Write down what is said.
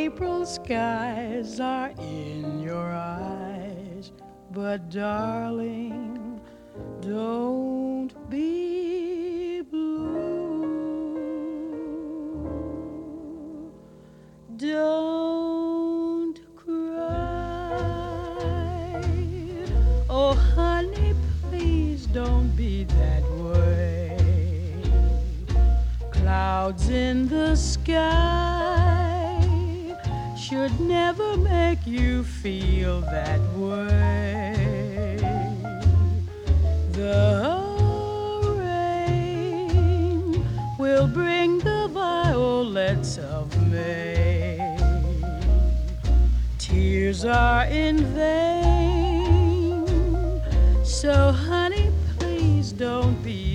April skies are in your eyes, but darling, don't be blue. Don't cry. Oh, honey, please don't be that way. Clouds in the sky should never make you feel that way. The rain will bring the violets of May. Tears are in vain, so honey, please don't be